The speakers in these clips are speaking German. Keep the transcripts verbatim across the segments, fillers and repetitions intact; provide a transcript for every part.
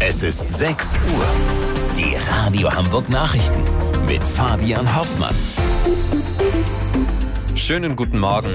Es ist sechs Uhr. Die Radio Hamburg Nachrichten mit Fabian Hoffmann. Schönen guten Morgen.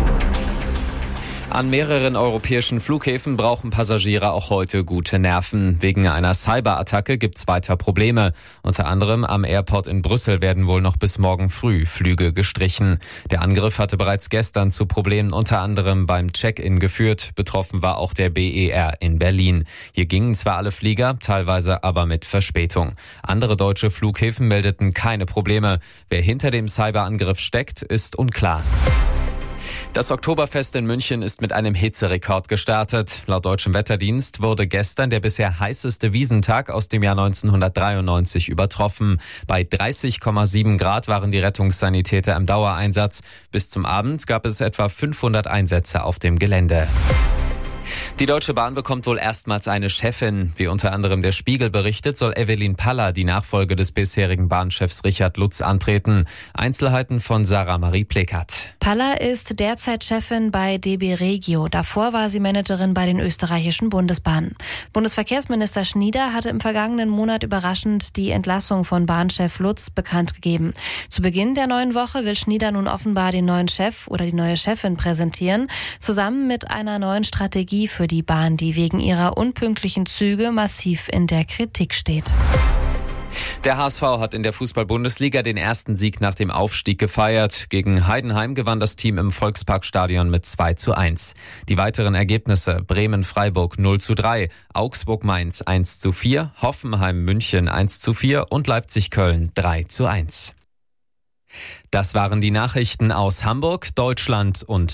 An mehreren europäischen Flughäfen brauchen Passagiere auch heute gute Nerven. Wegen einer Cyberattacke gibt's weiter Probleme. Unter anderem am Airport in Brüssel werden wohl noch bis morgen früh Flüge gestrichen. Der Angriff hatte bereits gestern zu Problemen unter anderem beim Check-in geführt. Betroffen war auch der B E R in Berlin. Hier gingen zwar alle Flieger, teilweise aber mit Verspätung. Andere deutsche Flughäfen meldeten keine Probleme. Wer hinter dem Cyberangriff steckt, ist unklar. Das Oktoberfest in München ist mit einem Hitzerekord gestartet. Laut Deutschem Wetterdienst wurde gestern der bisher heißeste Wiesntag aus dem Jahr neunzehnhundertdreiundneunzig übertroffen. Bei dreißig Komma sieben Grad waren die Rettungssanitäter im Dauereinsatz. Bis zum Abend gab es etwa fünfhundert Einsätze auf dem Gelände. Die Deutsche Bahn bekommt wohl erstmals eine Chefin. Wie unter anderem der Spiegel berichtet, soll Evelyn Paller die Nachfolge des bisherigen Bahnchefs Richard Lutz antreten. Einzelheiten von Sarah Marie Plekat. Paller ist derzeit Chefin bei D B Regio. Davor war sie Managerin bei den österreichischen Bundesbahnen. Bundesverkehrsminister Schnieder hatte im vergangenen Monat überraschend die Entlassung von Bahnchef Lutz bekannt gegeben. Zu Beginn der neuen Woche will Schnieder nun offenbar den neuen Chef oder die neue Chefin präsentieren, zusammen mit einer neuen Strategie für die Bahn, die wegen ihrer unpünktlichen Züge massiv in der Kritik steht. Der H S V hat in der Fußball-Bundesliga den ersten Sieg nach dem Aufstieg gefeiert. Gegen Heidenheim gewann das Team im Volksparkstadion mit zwei zu eins. Die weiteren Ergebnisse: Bremen-Freiburg null zu drei, Augsburg-Mainz eins zu vier, Hoffenheim-München eins zu vier und Leipzig-Köln drei zu eins. Das waren die Nachrichten aus Hamburg, Deutschland und